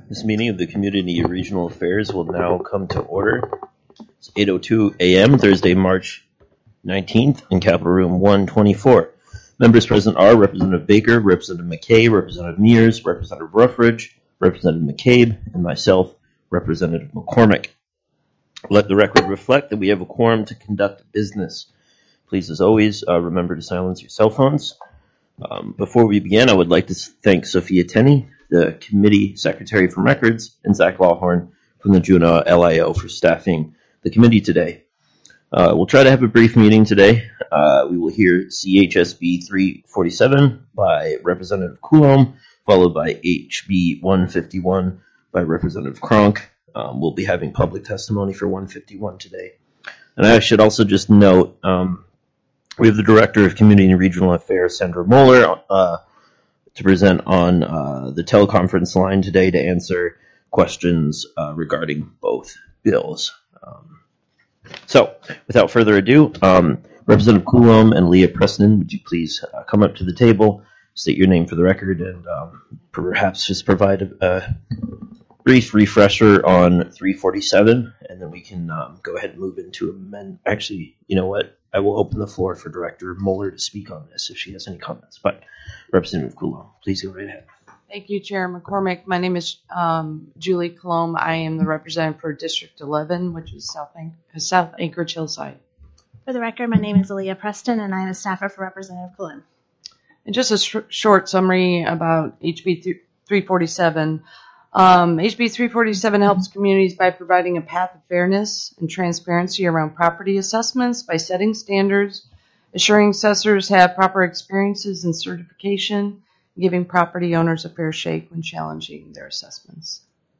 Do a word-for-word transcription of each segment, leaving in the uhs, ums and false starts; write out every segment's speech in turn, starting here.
This meeting of the Community and Regional Affairs will now come to order. It's eight oh two a.m. Thursday, March nineteenth, in Capitol Room one twenty-four. Members present are Representative Baker, Representative McKay, Representative Mears, Representative Ruffridge, Representative McCabe, and myself, Representative McCormick. Let the record reflect that we have a quorum to conduct business. Please, as always, uh, remember to silence your cell phones. Um, before we begin, I would like to thank Sophia Tenney, the Committee Secretary from Records, and Zach Lawhorn from the Juneau L I O for staffing the committee today. Uh, we'll try to have a brief meeting today. Uh, we will hear C H S B three forty-seven by Representative Coulombe, followed by H B one fifty-one by Representative Cronk. Um, we'll be having public testimony for one fifty-one today. And I should also just note, um, we have the Director of Community and Regional Affairs, Sandra Moeller, uh, to present on uh, the teleconference line today to answer questions uh, regarding both bills. Um, so, without further ado, um, Representative Coulombe and Leah Preston, would you please uh, come up to the table, state your name for the record, and um, perhaps just provide a, a brief refresher on three forty-seven, and then we can um, go ahead and move into amend. Actually, you know what? I will open the floor for Director Moeller to speak on this if she has any comments. But Representative Coulombe, please go right ahead. Thank you, Chair McCormick. My name is um, Julie Coulombe. I am the representative for District eleven, which is South, An- South Anchorage Hillside. For the record, my name is Leah Preston, and I am a staffer for Representative Coulombe. And just a sh- short summary about H B three forty-seven. Um, H B three forty-seven helps communities by providing a path of fairness and transparency around property assessments by setting standards, assuring assessors have proper experiences and certification, giving property owners a fair shake when challenging their assessments.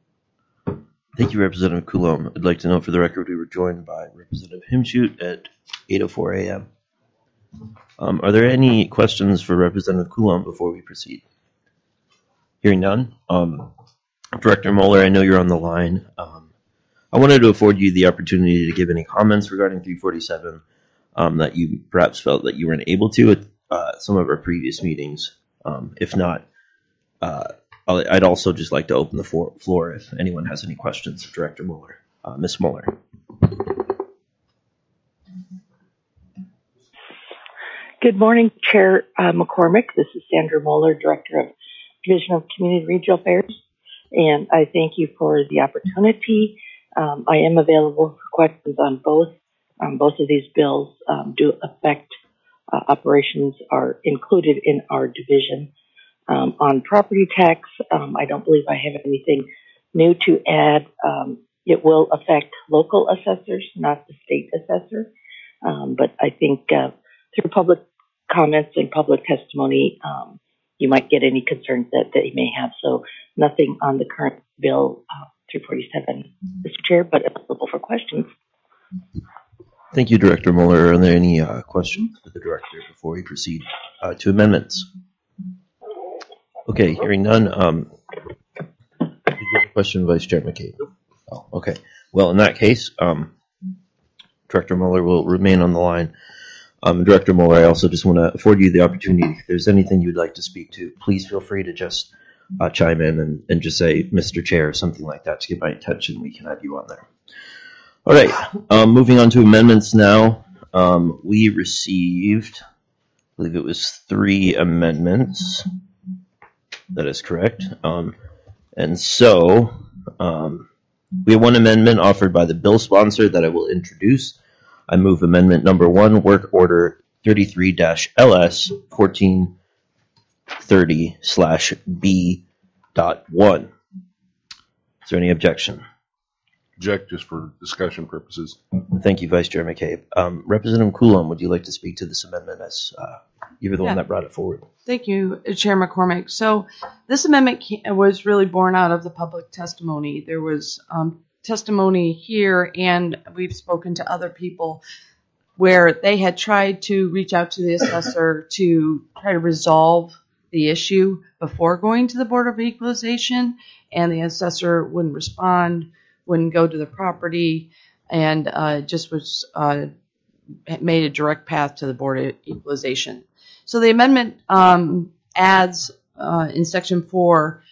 Thank you, Representative Coulombe. I'd like to note for the record we were joined by Representative Himshoot at eight oh four a.m. Um, are there any questions for Representative Coulombe before we proceed? Hearing none. Um, Director Moeller, I know you're on the line. Um, I wanted to afford you the opportunity to give any comments regarding three forty-seven um, that you perhaps felt that you weren't able to at uh, some of our previous meetings. Um, if not, uh, I'd also just like to open the floor, floor if anyone has any questions of Director Moeller. Uh, Miz Moeller. Good morning, Chair uh, McCormick. This is Sandra Moeller, Director of Division of Community and Regional Affairs. And I thank you for the opportunity. Um, I am available for questions on both. Um, both of these bills um, do affect uh, operations are included in our division. Um, on property tax, um, I don't believe I have anything new to add. Um, it will affect local assessors, not the state assessor. Um, but I think uh, through public comments and public testimony, um, you might get any concerns that, that you may have. So nothing on the current bill uh, three forty-seven, Mister Chair, but available for questions. Thank you, Director Moeller. Are there any uh, questions for the Director before we proceed uh, to amendments? Okay, hearing none. Um, did you have a question, Vice Chair McCabe? Oh, okay. Well, in that case, um, Director Moeller will remain on the line. Um, Director Moeller, I also just want to afford you the opportunity. If there's anything you'd like to speak to, please feel free to just uh, chime in and, and just say Mister Chair or something like that to get my attention. We can have you on there. All right. Um, moving on to amendments now. Um, we received, I believe it was three amendments. That is correct. Um, and so um, we have one amendment offered by the bill sponsor that I will introduce. I move amendment number one, work order thirty-three L S fourteen thirty slash B dot one. Is there any objection? Object, just for discussion purposes. Thank you, Vice Chair McCabe. Um, Representative Coulombe, would you like to speak to this amendment as uh, you were the yeah. one that brought it forward? Thank you, Chair McCormick. So this amendment was really born out of the public testimony. There was um, testimony here, and we've spoken to other people where they had tried to reach out to the assessor to try to resolve the issue before going to the Board of Equalization, and the assessor wouldn't respond, wouldn't go to the property, and uh, just was uh, made a direct path to the Board of Equalization. So the amendment um, adds uh, in Section four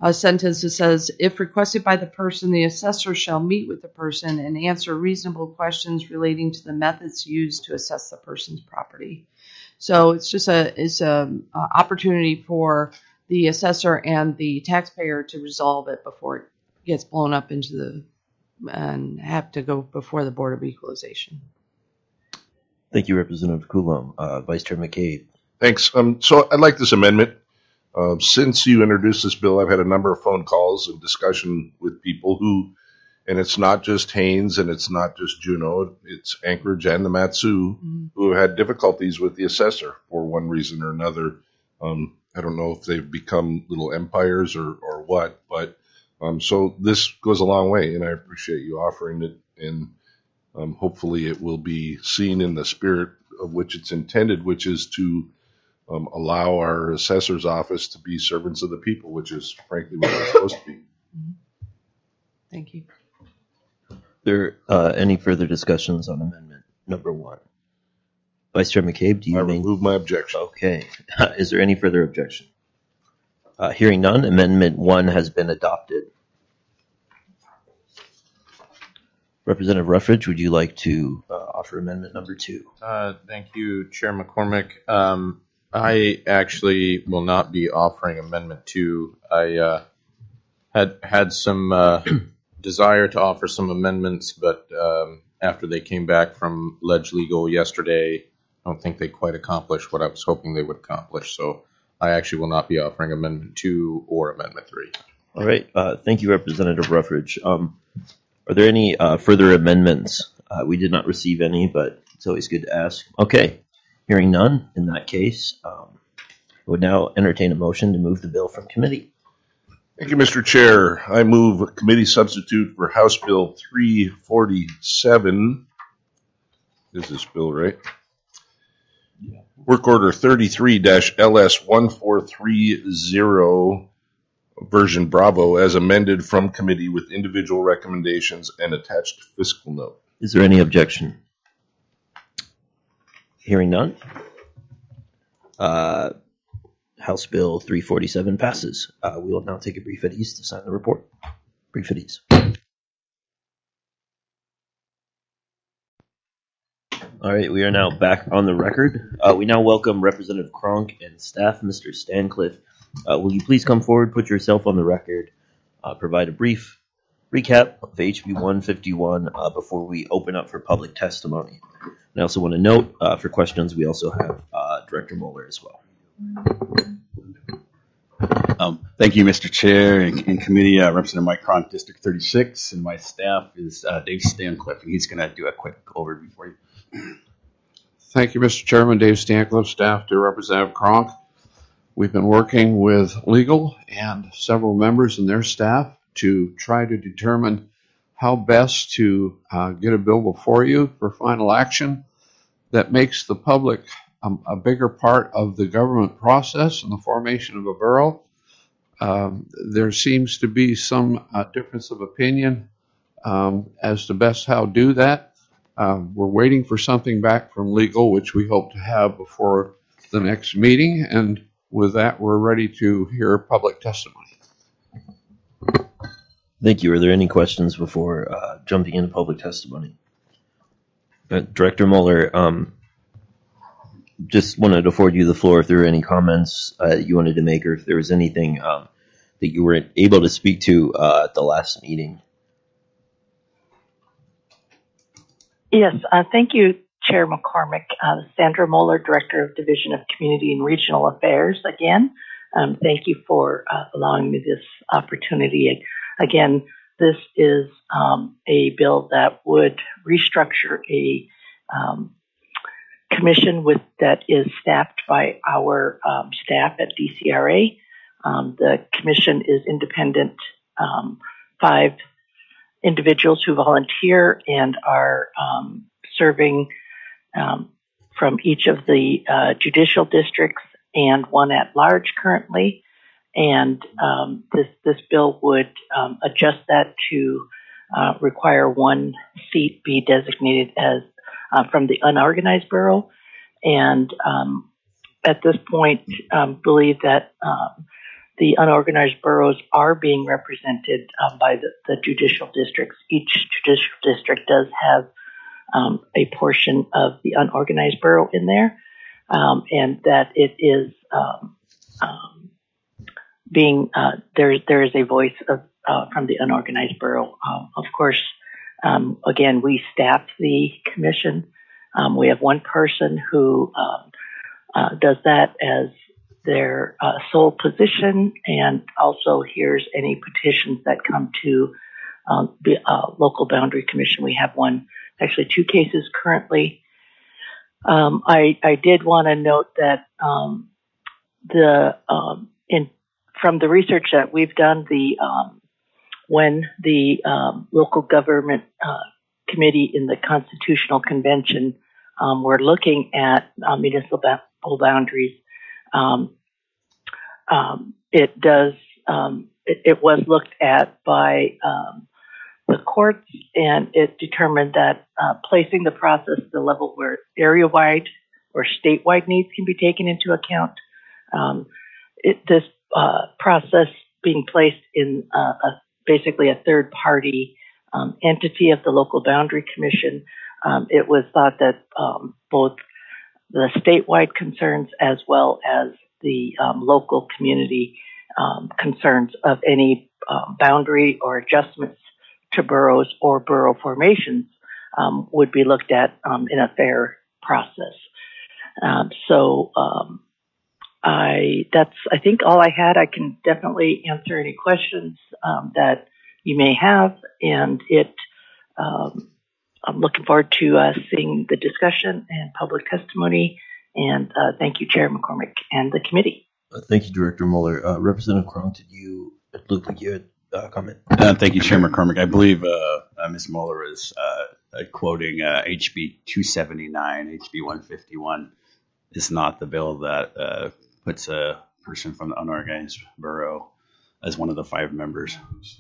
a sentence that says, if requested by the person, the assessor shall meet with the person and answer reasonable questions relating to the methods used to assess the person's property. So it's just a, it's a, a opportunity for the assessor and the taxpayer to resolve it before it gets blown up into the, and have to go before the Board of Equalization. Thank you, Representative Coulombe. Uh, Vice Chair McCabe. Thanks. Um, so I like this amendment. Uh, since you introduced this bill, I've had a number of phone calls and discussion with people who, and it's not just Haines and it's not just Juneau, it's Anchorage and the Matsu, mm-hmm. who have had difficulties with the assessor for one reason or another. Um, I don't know if they've become little empires or, or what, but um, so this goes a long way, and I appreciate you offering it, and um, hopefully it will be seen in the spirit of which it's intended, which is to Um, allow our assessor's office to be servants of the people, which is frankly what we're supposed to be. Thank you. There uh, any further discussions on amendment number one? Vice Chair McCabe, do you I main- remove my objection. Okay. Is there any further objection? Uh, hearing none, amendment one has been adopted. Representative Ruffridge, would you like to uh, offer amendment number two? Uh, thank you, Chair McCormick. Um, I actually will not be offering amendment two. I uh, had had some uh, desire to offer some amendments, but um, after they came back from Ledge Legal yesterday, I don't think they quite accomplished what I was hoping they would accomplish. So I actually will not be offering amendment two or amendment three. All right. Uh, thank you, Representative Ruffridge. Um, are there any uh, further amendments? Uh, we did not receive any, but it's always good to ask. Okay. Hearing none, in that case, um, I would now entertain a motion to move the bill from committee. Thank you, Mister Chair. I move a committee substitute for House Bill three forty-seven. Is this bill right? Yeah. Work Order thirty-three L S one four three zero, version Bravo, as amended from committee with individual recommendations and attached fiscal note. Is there any objection? Hearing none. Uh, House Bill three forty-seven passes. Uh, we will now take a brief at ease to sign the report. Brief at ease. All right, we are now back on the record. Uh, we now welcome Representative Cronk and staff, Mister Stancliffe. Uh, will you please come forward, put yourself on the record, uh, provide a brief recap of H B one fifty-one uh, before we open up for public testimony. And I also want to note, uh, for questions, we also have uh, Director Moeller as well. Um, thank you, Mister Chair and, and committee. Uh, Representative Mike Cronk, District thirty-six, and my staff is uh, Dave Stancliffe, and he's going to do a quick overview for you. Thank you, Mister Chairman. Dave Stancliffe, staff to Representative Cronk. We've been working with legal and several members and their staff to try to determine how best to uh, get a bill before you for final action that makes the public um, a bigger part of the government process and the formation of a borough. Um, there seems to be some uh, difference of opinion um, as to best how to do that. Uh, we're waiting for something back from legal, which we hope to have before the next meeting, and with that, we're ready to hear public testimony. Thank you. Are there any questions before uh, jumping into public testimony? Uh, Director Moeller, um, just wanted to afford you the floor if there were any comments uh, you wanted to make, or if there was anything um, that you weren't able to speak to uh, at the last meeting. Yes, uh, thank you, Chair McCormick. Uh, Sandra Moeller, Director of Division of Community and Regional Affairs, again. Um, thank you for uh, allowing me this opportunity. Again, this is um, a bill that would restructure a um, commission with that is staffed by our um, staff at D C R A. Um, the commission is independent, um, five individuals who volunteer and are um, serving um, from each of the uh, judicial districts and one at large currently. And um, this this bill would um, adjust that to uh, require one seat be designated as uh, from the unorganized borough. And um, at this point, um, believe that um, the unorganized boroughs are being represented um, by the, the judicial districts. Each judicial district does have um, a portion of the unorganized borough in there, um, and that it is um, um, being uh, there. There is a voice of, uh, from the unorganized borough. Um, of course, um, again, we staff the commission. Um, we have one person who um, uh, does that as their uh, sole position, and also hears any petitions that come to um, the uh, local boundary commission. We have one, actually two cases currently. Um, I, I did want to note that um, the um, in from the research that we've done, the um, when the um, local government uh, committee in the Constitutional Convention um, were looking at uh, municipal boundaries. Um, um, it does. Um, it, it was looked at by um, the courts, and it determined that uh, placing the process at the level where area-wide or statewide needs can be taken into account. Um, it, this uh, process being placed in uh, a, basically a third-party um, entity of the local boundary commission, um, it was thought that um, both the statewide concerns as well as the um, local community um, concerns of any um, boundary or adjustments to boroughs or borough formations um, would be looked at um, in a fair process. Um, so um, I that's I think all I had. I can definitely answer any questions um, that you may have, and it. Um, I'm looking forward to uh, seeing the discussion and public testimony. And uh, thank you, Chair McCormick, and the committee. Uh, thank you, Director Mueller. Uh, Representative Cronk, did you, it looked like you had a comment? Uh, thank you, Chair McCormick. I believe uh, uh, Miz Mueller is uh, uh, quoting uh, H B two seventy-nine. H B one fifty-one is not the bill that uh, puts a person from the unorganized borough as one of the five members.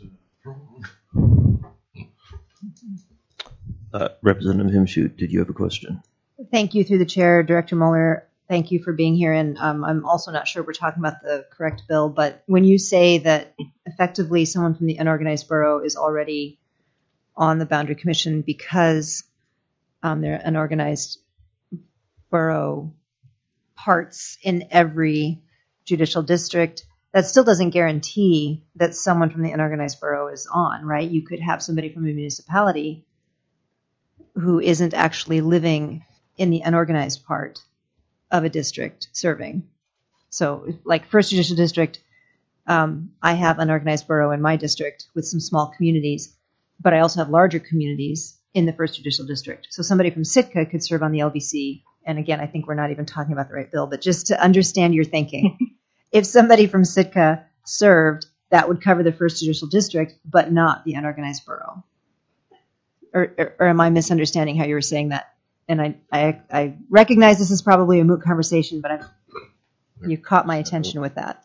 Uh, Representative Himshoot, did you have a question? Thank you through the chair, Director Mueller. Thank you for being here. And um, I'm also not sure we're talking about the correct bill, but when you say that effectively someone from the unorganized borough is already on the boundary commission because um, they're unorganized borough parts in every judicial district, that still doesn't guarantee that someone from the unorganized borough is on, right? You could have somebody from a municipality who isn't actually living in the unorganized part of a district serving. So like first judicial district, um, I have unorganized borough in my district with some small communities, but I also have larger communities in the first judicial district. So somebody from Sitka could serve on the L B C. And again, I think we're not even talking about the right bill, but just to understand your thinking, if somebody from Sitka served, that would cover the first judicial district, but not the unorganized borough. Or, or, or am I misunderstanding how you were saying that? And I, I, I recognize this is probably a moot conversation, but I'm, you caught my attention with that.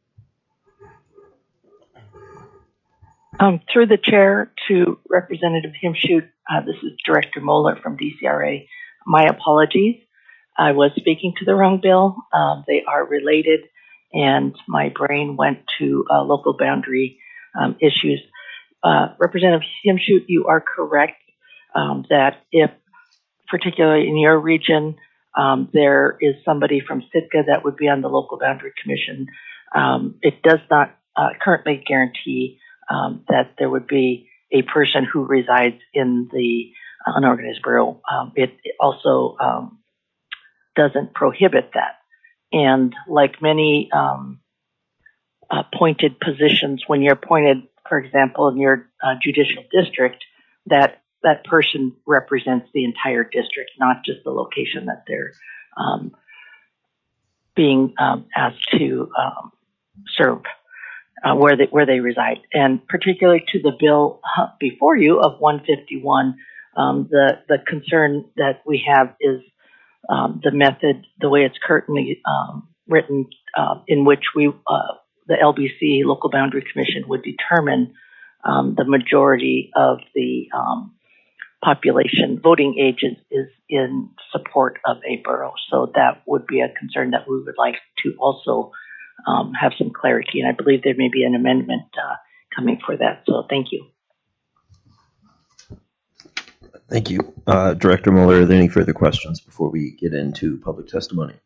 Um, through the chair to Representative Himshoot, uh, this is Director Mueller from D C R A. My apologies. I was speaking to the wrong bill. Um, they are related, and my brain went to uh, local boundary um, issues. Uh, Representative Himshoot, you are correct um, that if, particularly in your region, um, there is somebody from Sitka that would be on the local boundary commission, um, it does not uh, currently guarantee um, that there would be a person who resides in the unorganized borough. Um, it, it also um, doesn't prohibit that. And like many um, appointed positions, when you're appointed, for example, in your uh, judicial district, that that person represents the entire district, not just the location that they're um, being um, asked to um, serve, uh, where they where they reside. And particularly to the bill uh, before you of one fifty-one, um, the the concern that we have is um, the method, the way it's currently um, written, uh, in which we uh, the L B C, Local Boundary Commission, would determine um, the majority of the um, population voting age is, is in support of a borough. So that would be a concern that we would like to also um, have some clarity. And I believe there may be an amendment uh, coming for that. So thank you. Thank you. Uh, Director Mueller, are there any further questions before we get into public testimony?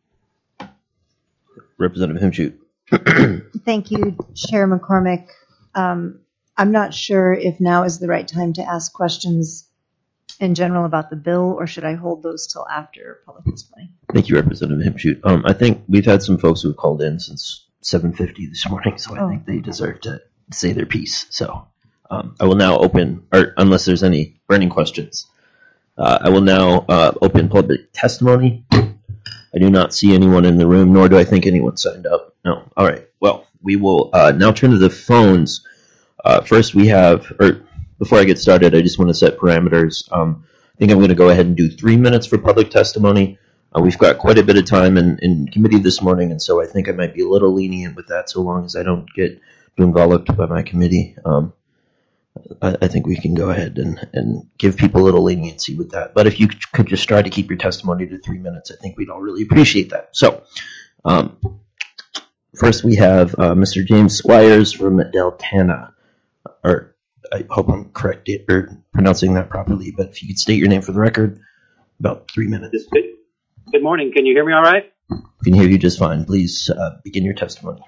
Representative Himshoot. Thank you, Chair McCormick. Um, I'm not sure if now is the right time to ask questions in general about the bill, or should I hold those till after public testimony? Thank you, Representative Himshoot. Um, I think we've had some folks who have called in since seven fifty this morning, so I Oh. think they deserve to say their piece. So um, I will now open, or unless there's any burning questions, uh, I will now uh, open public testimony. I do not see anyone in the room, nor do I think anyone signed up. No. All right. Well, we will uh, now turn to the phones. Uh, first, we have, or before I get started, I just want to set parameters. Um, I think I'm going to go ahead and do three minutes for public testimony. Uh, we've got quite a bit of time in, in committee this morning, and so I think I might be a little lenient with that so long as I don't get enveloped by my committee. Um, I, I think we can go ahead and, and give people a little leniency with that. But if you could just try to keep your testimony to three minutes, I think we'd all really appreciate that. So um, first we have uh, Mister James Squires from Deltana. Or I hope I'm correct or pronouncing that properly, but if you could state your name for the record, about three minutes. Good, good morning. Can you hear me all right? I can hear you just fine. Please uh, begin your testimony.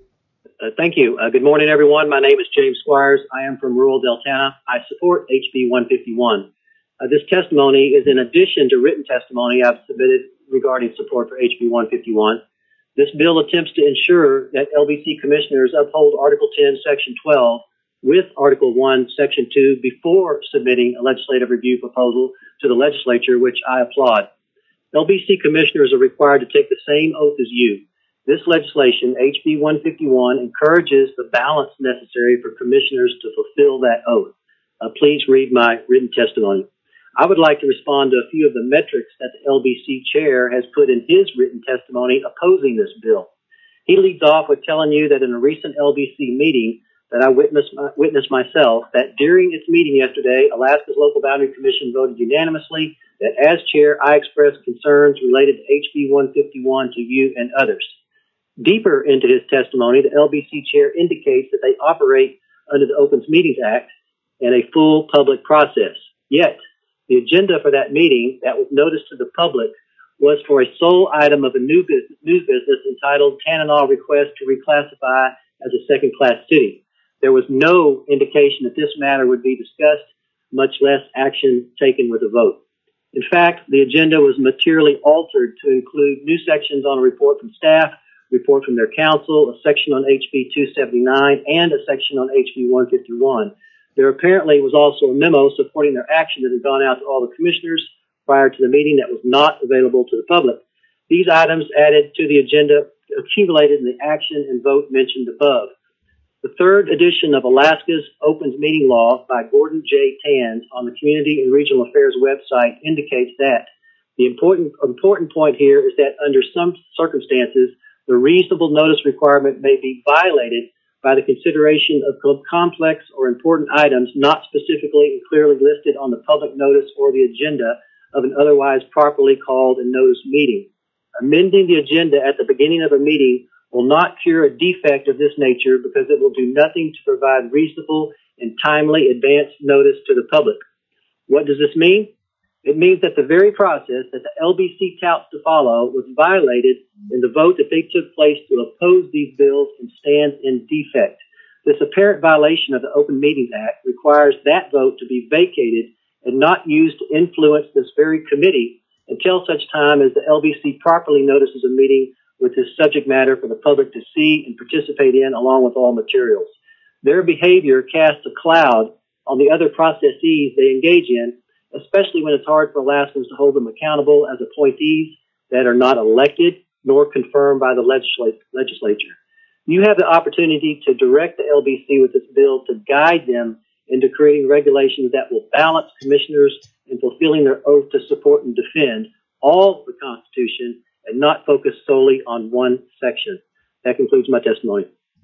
Uh, thank you. Uh, good morning, everyone. My name is James Squires. I am from rural Deltana. I support H B one fifty-one. Uh, this testimony is in addition to written testimony I've submitted regarding support for H B one fifty-one. This bill attempts to ensure that L B C commissioners uphold Article ten, Section twelve with Article one, Section two before submitting a legislative review proposal to the legislature, which I applaud. L B C commissioners are required to take the same oath as you. This legislation, H B one fifty-one, encourages the balance necessary for commissioners to fulfill that oath. Uh, please read my written testimony. I would like to respond to a few of the metrics that the L B C chair has put in his written testimony opposing this bill. He leads off with telling you that in a recent L B C meeting that I witnessed, uh, witnessed myself, that during its meeting yesterday, Alaska's Local Boundary Commission voted unanimously that as chair, I expressed concerns related to H B one fifty-one to you and others. Deeper into his testimony, the L B C chair indicates that they operate under the Opens Meetings Act and a full public process. Yet, the agenda for that meeting that was noticed to the public was for a sole item of a new business, news business entitled Tanana Request to Reclassify as a Second-Class City. There was no indication that this matter would be discussed, much less action taken with a vote. In fact, the agenda was materially altered to include new sections on a report from staff, report from their council, a section on H B two seventy-nine, and a section on H B one fifty-one. There apparently was also a memo supporting their action that had gone out to all the commissioners prior to the meeting that was not available to the public. These items added to the agenda accumulated in the action and vote mentioned above. The third edition of Alaska's Opens Meeting Law by Gordon J. Tans on the Community and Regional Affairs website indicates that the important, important point here is that under some circumstances, the reasonable notice requirement may be violated by the consideration of complex or important items not specifically and clearly listed on the public notice or the agenda of an otherwise properly called and noticed meeting. Amending the agenda at the beginning of a meeting will not cure a defect of this nature because it will do nothing to provide reasonable and timely advance notice to the public. What does this mean? It means that the very process that the L B C touts to follow was violated in the vote that they took place to oppose these bills and stand in defect. This apparent violation of the Open Meetings Act requires that vote to be vacated and not used to influence this very committee until such time as the L B C properly notices a meeting with this subject matter for the public to see and participate in along with all materials. Their behavior casts a cloud on the other processes they engage in, especially when it's hard for Alaskans to hold them accountable as appointees that are not elected nor confirmed by the legisl- legislature. You have the opportunity to direct the L B C with this bill to guide them into creating regulations that will balance commissioners in fulfilling their oath to support and defend all of the Constitution and not focus solely on one section. That concludes my testimony.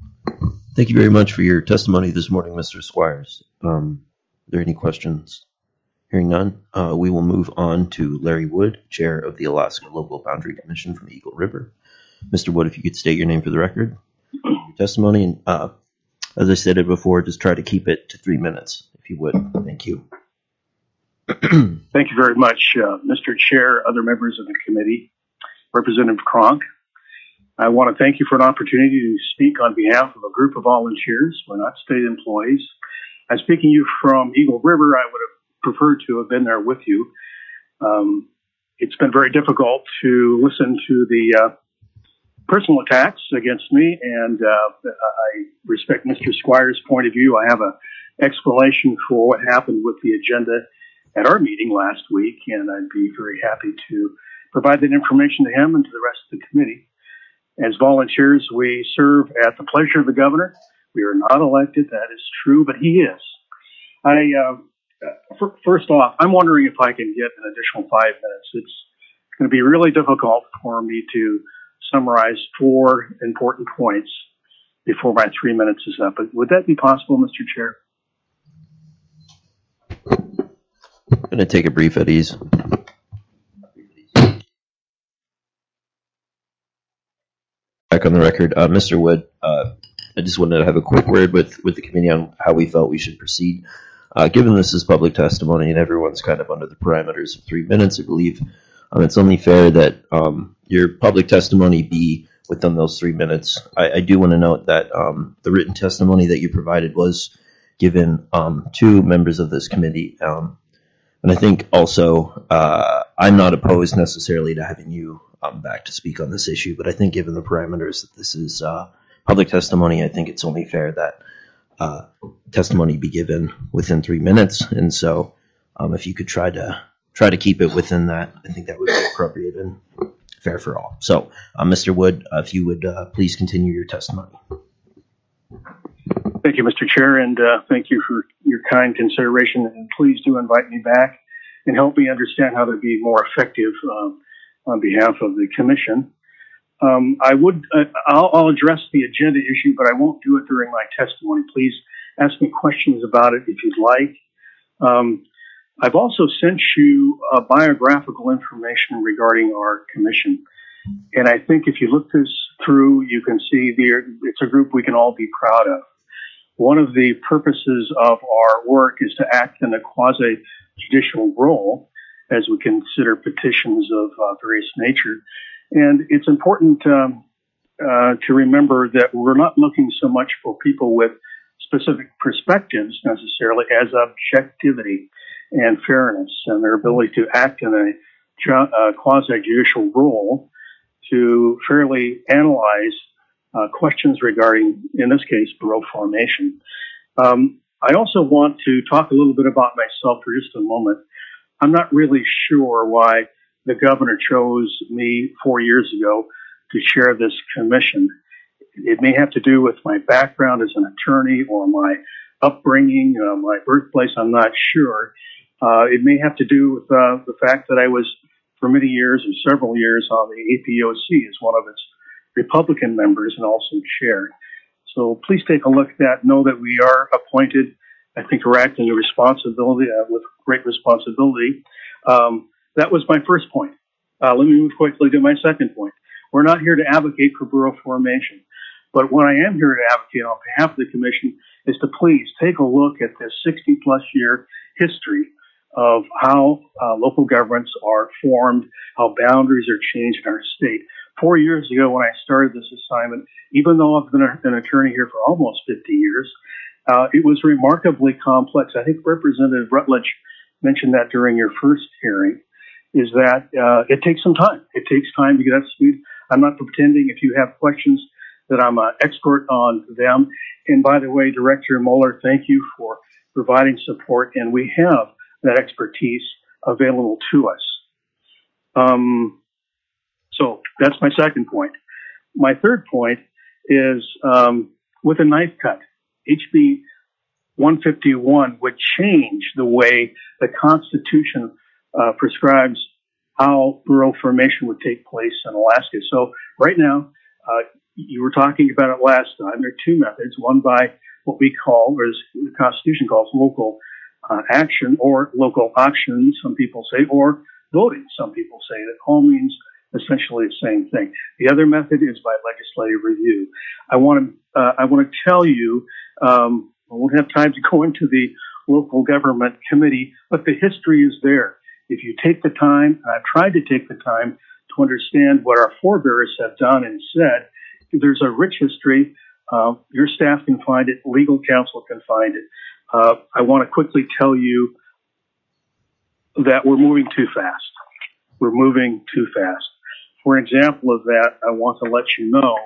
Thank you very much for your testimony this morning, Mister Squires. Um, are there any questions? Hearing none, uh, we will move on to Larry Wood, Chair of the Alaska Local Boundary Commission from Eagle River. Mister Wood, if you could state your name for the record. testimony. And uh, as I stated before, just try to keep it to three minutes, if you would. Thank you. Thank you very much, uh, Mister Chair, other members of the committee, Representative Cronk. I want to thank you for an opportunity to speak on behalf of a group of volunteers. We're not state employees. I'm speaking to you from Eagle River. I would have preferred to have been there with you. Um, it's been very difficult to listen to the uh, personal attacks against me, and uh, I respect Mister Squires' point of view. I have an explanation for what happened with the agenda at our meeting last week, and I'd be very happy to provide that information to him and to the rest of the committee. As volunteers, we serve at the pleasure of the governor. We are not elected, that is true, but he is. I uh, first off, I'm wondering if I can get an additional five minutes. It's going to be really difficult for me to summarize four important points before my three minutes is up. But would that be possible, Mister Chair? I'm going to take a brief at ease. Back on the record, uh, Mister Wood, uh, I just wanted to have a quick word with, with the committee on how we felt we should proceed. Uh, given this is public testimony and everyone's kind of under the parameters of three minutes, I believe um, it's only fair that um, your public testimony be within those three minutes. I, I do want to note that um, the written testimony that you provided was given um, to members of this committee. Um, and I think also uh, I'm not opposed necessarily to having you um, back to speak on this issue, but I think given the parameters that this is uh, public testimony, I think it's only fair that uh, testimony be given within three minutes. And so um, if you could try to try to keep it within that, I think that would be appropriate and fair for all. So, uh, Mister Wood, uh, if you would uh, please continue your testimony. Thank you, Mister Chair, and uh, thank you for your kind consideration. And please do invite me back and help me understand how to be more effective um, on behalf of the commission. Um, I would, uh, I'll, I'll address the agenda issue, but I won't do it during my testimony. Please ask me questions about it if you'd like. Um, I've also sent you uh, biographical information regarding our commission. And I think if you look this through, you can see the, it's a group we can all be proud of. One of the purposes of our work is to act in a quasi-judicial role as we consider petitions of uh, various nature. And it's important um, uh, to remember that we're not looking so much for people with specific perspectives necessarily as objectivity and fairness and their ability to act in a ju- uh, quasi-judicial role to fairly analyze uh, questions regarding, in this case, bureau formation. Um, I also want to talk a little bit about myself for just a moment. I'm not really sure why the governor chose me four years ago to chair this commission. It may have to do with my background as an attorney or my upbringing, uh, my birthplace. I'm not sure. Uh, it may have to do with uh, the fact that I was, for many years or several years, on the A P O C as one of its Republican members and also chair. So please take a look at that. Know that we are appointed. I think we're acting with responsibility, uh, with great responsibility. Um, that was my first point. Uh, let me move quickly to my second point. We're not here to advocate for borough formation, but what I am here to advocate on behalf of the commission is to please take a look at this sixty plus year history of how uh, local governments are formed, how boundaries are changed in our state. Four years ago when I started this assignment, even though I've been a, an attorney here for almost fifty years, uh, it was remarkably complex. I think Representative Rutledge mentioned that during your first hearing, is that uh, it takes some time. It takes time to get up to speed. I'm not pretending if you have questions that I'm an expert on them. And by the way, Director Mueller, thank you for providing support, and we have that expertise available to us. Um, so that's my second point. My third point is um, with a knife cut, H B one fifty-one would change the way the Constitution uh, prescribes how borough formation would take place in Alaska. So right now, uh, you were talking about it last time. There are two methods, one by what we call, or as the Constitution calls, local uh, action or local option, some people say, or voting. Some people say that all means essentially the same thing. The other method is by legislative review. I want to uh, I want to tell you, um, I won't have time to go into the local government committee, but the history is there. If you take the time, and I've tried to take the time to understand what our forebears have done and said, there's a rich history. Uh, your staff can find it. Legal counsel can find it. Uh, I want to quickly tell you that we're moving too fast. We're moving too fast. For an example of that, I want to let you know,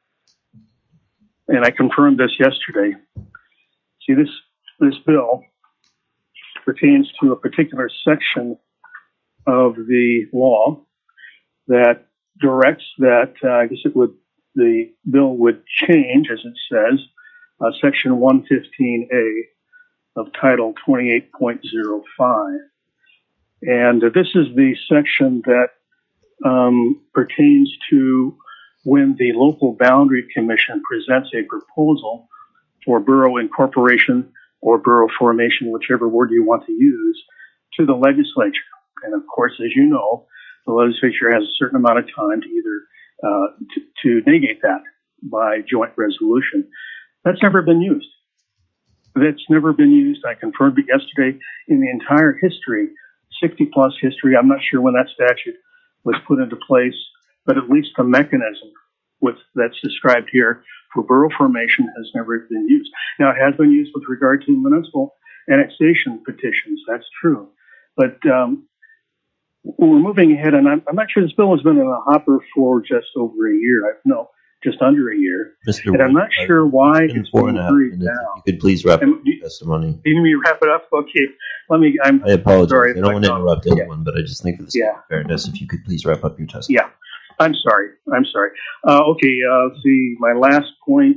and I confirmed this yesterday. See, this this bill pertains to a particular section of the law that directs that, uh, I guess it would, the bill would change, as it says, uh, Section one fifteen A of Title twenty-eight point oh five. And uh, this is the section that um, pertains to when the Local Boundary Commission presents a proposal for borough incorporation or borough formation, whichever word you want to use, to the legislature. And of course, as you know, the legislature has a certain amount of time to either uh, to, to negate that by joint resolution. That's never been used. That's never been used. I confirmed it yesterday. In the entire history, sixty plus history, I'm not sure when that statute was put into place, but at least the mechanism with, that's described here for borough formation has never been used. Now, it has been used with regard to municipal annexation petitions. That's true. But um, we're moving ahead, and I'm, I'm not sure this bill has been in the hopper for just over a year. I, no, just under a year. Mister And I'm not Wood, sure why in it's four been and a half hurried minutes. now. If you could please wrap And up do- your testimony. You need me to wrap it up? Okay. Let me, I'm I apologize. sorry. I don't want to if interrupt yeah. anyone, but I just think for the sake Yeah. of fairness, if you could please wrap up your testimony. Yeah, I'm sorry. I'm sorry. Uh, okay, uh, let's see, my last point.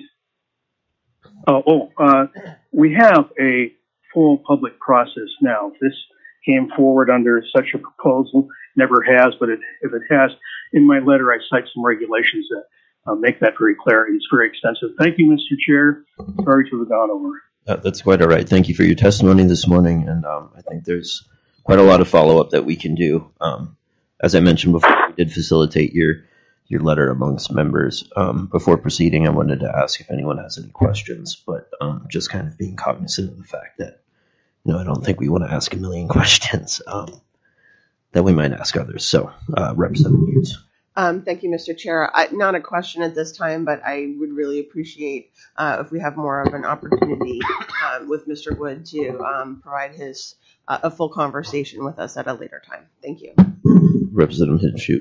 Uh, oh, uh, we have a full public process now. This came forward under such a proposal, never has, but it, if it has, in my letter I cite some regulations that uh, make that very clear, and it's very extensive. Thank you, Mister Chair. Sorry to have gone over. Uh, that's quite all right. Thank you for your testimony this morning, and um, I think there's quite a lot of follow-up that we can do. Um, as I mentioned before, we did facilitate your your letter amongst members. Um, before proceeding, I wanted to ask if anyone has any questions, but um, just kind of being cognizant of the fact that, you know, I don't think we want to ask a million questions um, that we might ask others. So, uh, Representative Hughes. Um, thank you, Mister Chair. I, not a question at this time, but I would really appreciate uh, if we have more of an opportunity um, with Mister Wood to um, provide his uh, a full conversation with us at a later time. Thank you. Representative Hinshoot.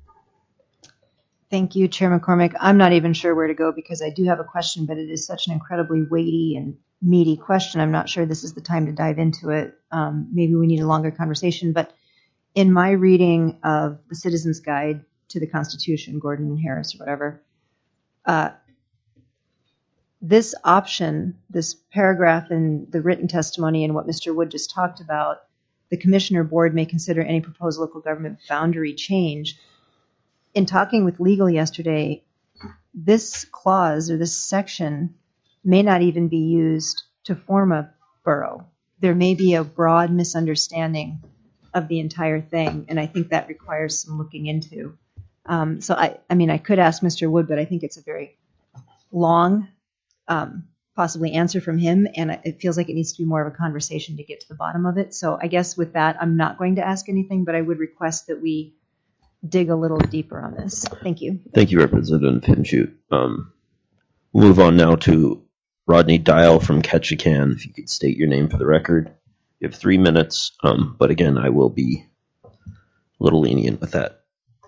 Thank you, Chair McCormick. I'm not even sure where to go because I do have a question, but it is such an incredibly weighty and meaty question. I'm not sure this is the time to dive into it. Um, maybe we need a longer conversation. But in my reading of the Citizens Guide to the Constitution, Gordon and Harris or whatever, uh, this option, this paragraph in the written testimony and what Mister Wood just talked about, the Commissioner Board may consider any proposed local government boundary change. In talking with legal yesterday, this clause or this section may not even be used to form a borough. There may be a broad misunderstanding of the entire thing, and I think that requires some looking into. Um, so, I, I mean, I could ask Mister Wood, but I think it's a very long, um, possibly answer from him, and it feels like it needs to be more of a conversation to get to the bottom of it. So I guess with that, I'm not going to ask anything, but I would request that we dig a little deeper on this. Thank you. Thank you, Representative Hinshoot. Um, we'll move on now to Rodney Dial from Ketchikan. If you could state your name for the record. You have three minutes, um, but again, I will be a little lenient with that.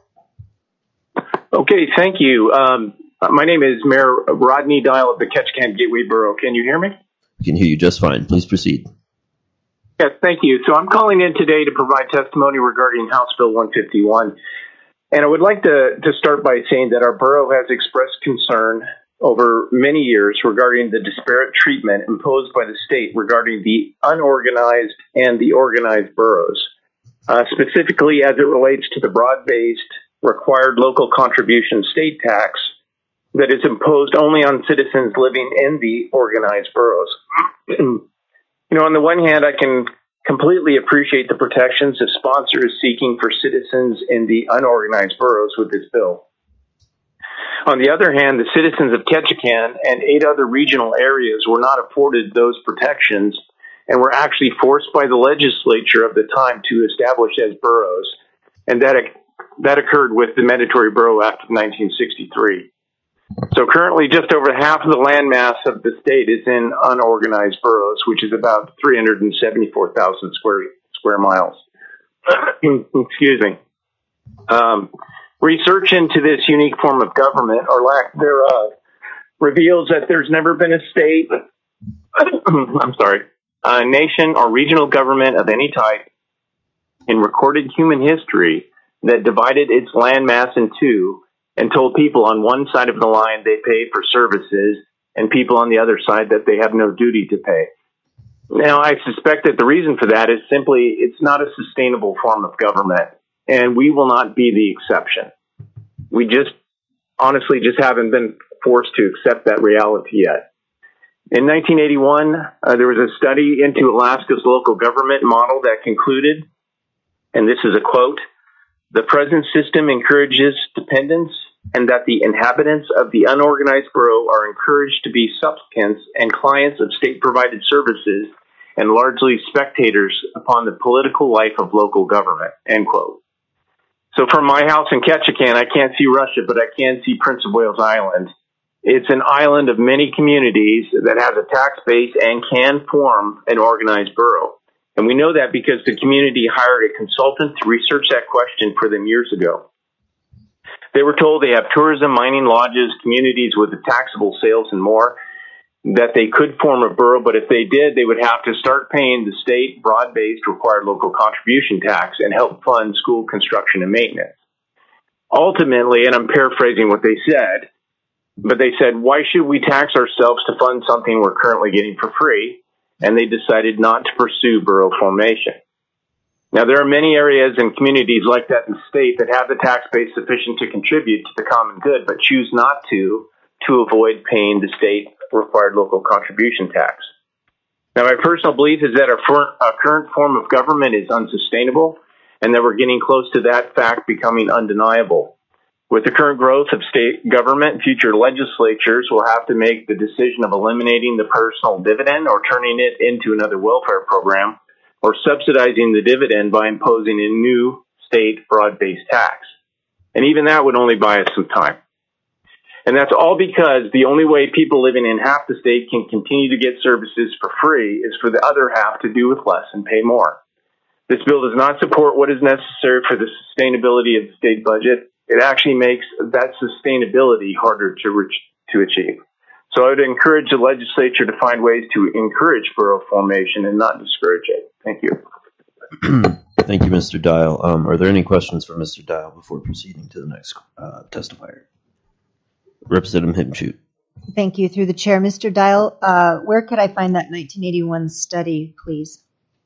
Okay, thank you. Um, my name is Mayor Rodney Dial of the Ketchikan Gateway Borough. Can you hear me? I can hear you just fine. Please proceed. Yes, thank you. So I'm calling in today to provide testimony regarding House Bill one fifty-one. And I would like to, to start by saying that our borough has expressed concern over many years regarding the disparate treatment imposed by the state regarding the unorganized and the organized boroughs, uh, specifically as it relates to the broad-based required local contribution state tax that is imposed only on citizens living in the organized boroughs. You know, on the one hand, I can completely appreciate the protections the sponsor is seeking for citizens in the unorganized boroughs with this bill. On the other hand, the citizens of Ketchikan and eight other regional areas were not afforded those protections and were actually forced by the legislature of the time to establish as boroughs, and that that occurred with the Mandatory Borough Act of nineteen sixty-three. So currently, just over half of the landmass of the state is in unorganized boroughs, which is about three hundred seventy-four thousand square square miles. Excuse me. Um, research into this unique form of government, or lack thereof, reveals that there's never been a state, I'm sorry, a nation or regional government of any type in recorded human history that divided its landmass in two and told people on one side of the line they pay for services and people on the other side that they have no duty to pay. Now, I suspect that the reason for that is simply it's not a sustainable form of government, and we will not be the exception. We just, honestly, just haven't been forced to accept that reality yet. In nineteen eighty-one, uh, there was a study into Alaska's local government model that concluded, and this is a quote, "The present system encourages dependence and that the inhabitants of the unorganized borough are encouraged to be supplicants and clients of state-provided services and largely spectators upon the political life of local government," end quote. So from my house in Ketchikan, I can't see Russia, but I can see Prince of Wales Island. It's an island of many communities that has a tax base and can form an organized borough. And we know that because the community hired a consultant to research that question for them years ago. They were told they have tourism, mining lodges, communities with taxable sales and more, that they could form a borough, but if they did, they would have to start paying the state broad-based required local contribution tax and help fund school construction and maintenance. Ultimately, and I'm paraphrasing what they said, but they said, why should we tax ourselves to fund something we're currently getting for free? And they decided not to pursue borough formation. Now, there are many areas and communities like that in the state that have the tax base sufficient to contribute to the common good, but choose not to, to avoid paying the state required local contribution tax. Now, my personal belief is that our, for, our current form of government is unsustainable and that we're getting close to that fact becoming undeniable. With the current growth of state government, future legislatures will have to make the decision of eliminating the personal dividend or turning it into another welfare program or subsidizing the dividend by imposing a new state broad-based tax. And even that would only buy us some time. And that's all because the only way people living in half the state can continue to get services for free is for the other half to do with less and pay more. This bill does not support what is necessary for the sustainability of the state budget. It actually makes that sustainability harder to reach, to achieve. So I would encourage the legislature to find ways to encourage borough formation and not discourage it. Thank you. Thank you, Mister Dial. Um, are there any questions for Mister Dial before proceeding to the next uh, testifier? Representative Himshoot. Thank you. Through the chair, Mister Dial, uh, where could I find that nineteen eighty-one study, please?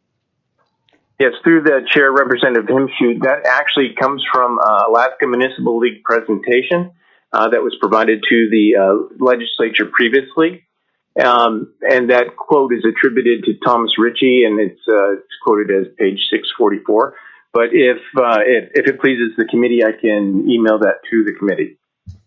Yes, through the chair, Representative Himshoot. That actually comes from uh, Alaska Municipal League presentation uh, that was provided to the uh, legislature previously. Um, and that quote is attributed to Thomas Ritchie, and it's, uh, it's quoted as page six forty-four. But if, uh, if if it pleases the committee, I can email that to the committee.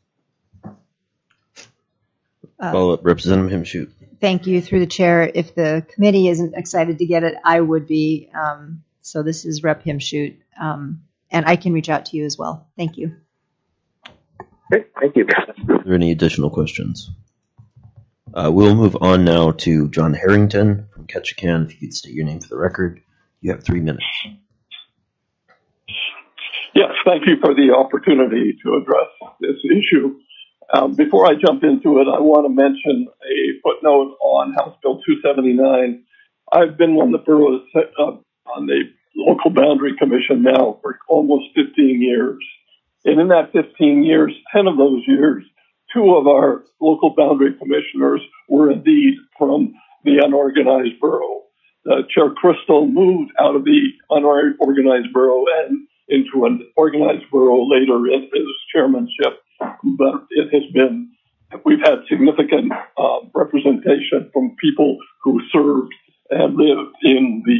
Uh, Follow up, Representative Himshoot. Thank you. Through the chair, if the committee isn't excited to get it, I would be. Um, so this is Rep Himshoot, um, and I can reach out to you as well. Thank you. Okay, thank you. Are there any additional questions? Uh, we'll move on now to John Harrington from Ketchikan. If you could state your name for the record, you have three minutes. Yes, thank you for the opportunity to address this issue. Um, before I jump into it, I want to mention a footnote on House Bill two seventy-nine. I've been on the boroughs, uh, on the local boundary commission now for almost fifteen years. And in that fifteen years, ten of those years, two of our local boundary commissioners were indeed from the unorganized borough. Uh, Chair Crystal moved out of the unorganized borough and into an organized borough later in his chairmanship. But it has been, we've had significant uh, representation from people who served and lived in the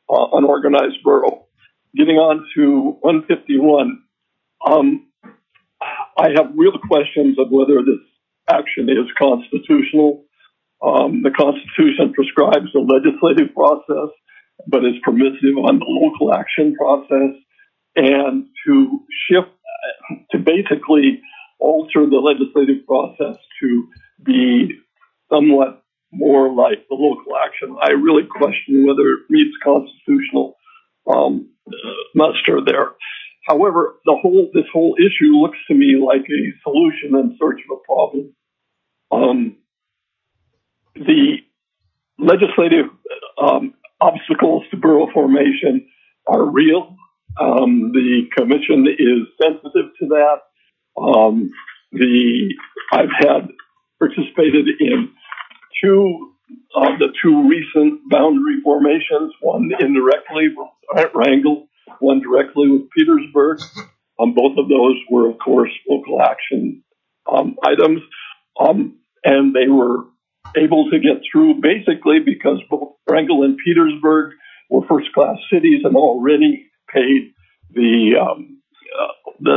uh, unorganized borough. Getting on to one fifty-one, um, I have real questions of whether this action is constitutional. Um, the Constitution prescribes a legislative process, but is permissive on the local action process. And to shift, to basically alter the legislative process to be somewhat more like the local action, I really question whether it meets constitutional um, muster there. However, the whole this whole issue looks to me like a solution in search of a problem. Um, the legislative um, obstacles to borough formation are real. Um, the commission is sensitive to that. Um, the I've had participated in two of the two recent boundary formations, one indirectly with Wrangell, one directly with Petersburg. Um, both of those were, of course, local action um, items, um, and they were able to get through basically because both Wrangell and Petersburg were first-class cities and already paid the um, uh, the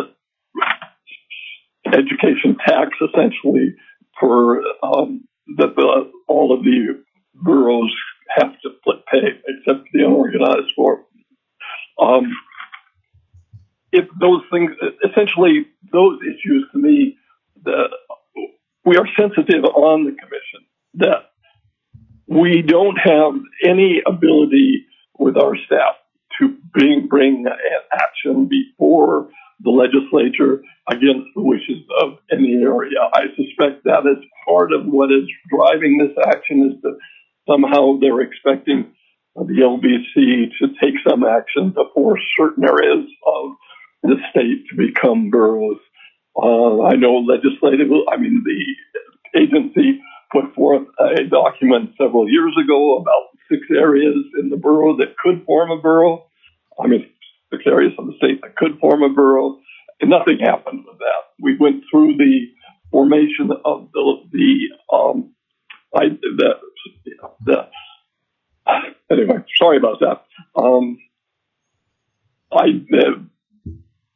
education tax essentially for um, that the, all of the boroughs have to pay, except the unorganized form. Um, if those things, essentially, those issues to me, the, we are sensitive on the commission that we don't have any ability with our staff to bring, bring action before the legislature against the wishes of any area. I suspect that is part of what is driving this action, is that somehow they're expecting the L B C to take some action to force certain areas of the state to become boroughs. Uh, I know legislative, I mean, the agency put forth a document several years ago about six areas in the borough that could form a borough. I mean, six areas of the state that could form a borough, and nothing happened with that. We went through the formation of the, the, um, I, the, the, anyway, sorry about that. Um, I, uh,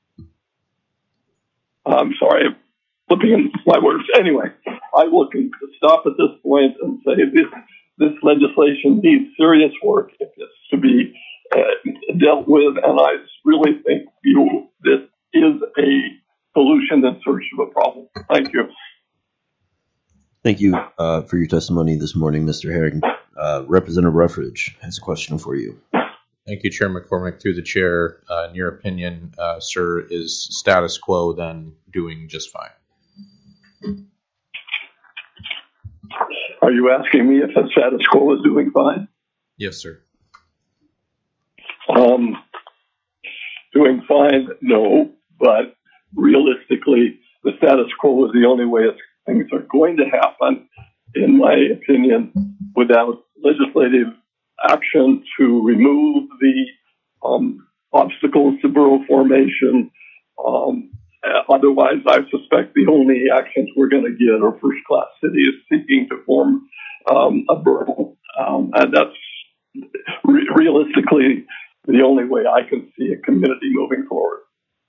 I'm sorry, I'm flipping in my words. Anyway, I will stop at this point and say this, this legislation needs serious work if it's to be uh, dealt with, and I really think you, this is a solution in search of a problem. Thank you. Thank you uh, for your testimony this morning, Mister Herring. Uh, Representative Ruffridge has a question for you. Thank you, Chair McCormick. Through the chair, uh, in your opinion, uh, sir, is status quo then doing just fine? Are you asking me if the status quo is doing fine? Yes, sir. Um, doing fine, no, but realistically, the status quo is the only way things are going to happen, in my opinion, without legislative action to remove the um, obstacles to borough formation. Um, otherwise, I suspect the only actions we're going to get are first-class cities seeking to form um, a borough, um, and that's re- realistically the only way I can see a community moving forward.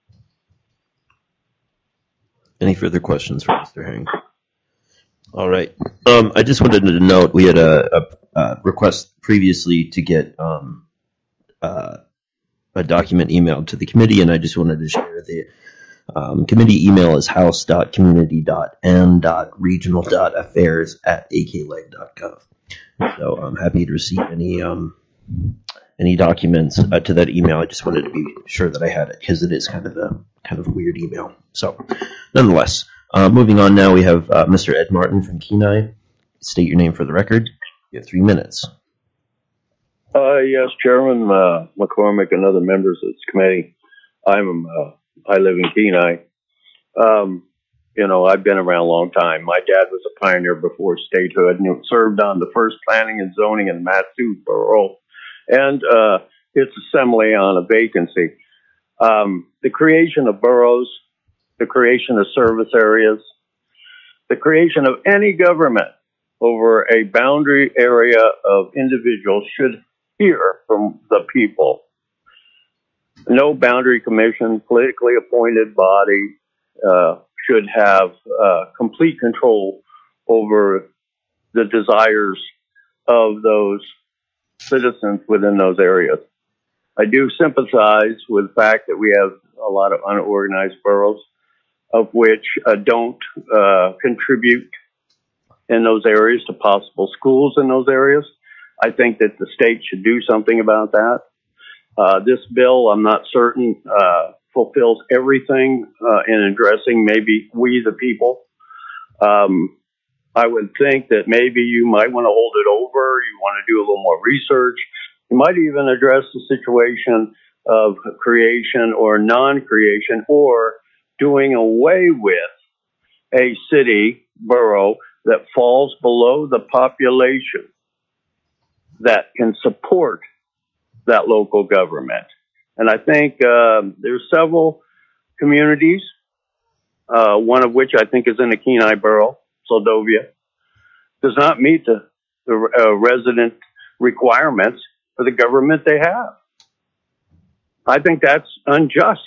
Any further questions for Mister Herring? All right. Um, I just wanted to note we had a, a, a request previously to get um, uh, a document emailed to the committee, and I just wanted to share the um, committee email is house dot community dot m dot regional dot affairs at a k leg dot gov. So I'm happy to receive any um, any documents uh, to that email. I just wanted to be sure that I had it because it is kind of a kind of a weird email. So nonetheless. Uh, moving on now, we have uh, Mister Ed Martin from Kenai. State your name for the record. You have three minutes. Uh, yes, Chairman uh, McCormick and other members of this committee. I'm uh, I live in Kenai. Um, you know, I've been around a long time. My dad was a pioneer before statehood and served on the first planning and zoning in Matsu Borough and uh, its assembly on a vacancy. Um, the creation of boroughs, the creation of service areas, the creation of any government over a boundary area of individuals should hear from the people. No boundary commission, politically appointed body, uh, should have uh, complete control over the desires of those citizens within those areas. I do sympathize with the fact that we have a lot of unorganized boroughs, of which uh, don't uh, contribute in those areas to possible schools in those areas. I think that the state should do something about that. Uh, this bill, I'm not certain, uh, fulfills everything uh, in addressing maybe we the people. Um, I would think that maybe you might want to hold it over. You want to do a little more research. You might even address the situation of creation or non-creation, or doing away with a city, borough, that falls below the population that can support that local government. And I think uh, there's several communities, uh, one of which I think is in the Kenai Borough, Soldovia, does not meet the, the uh, resident requirements for the government they have. I think that's unjust,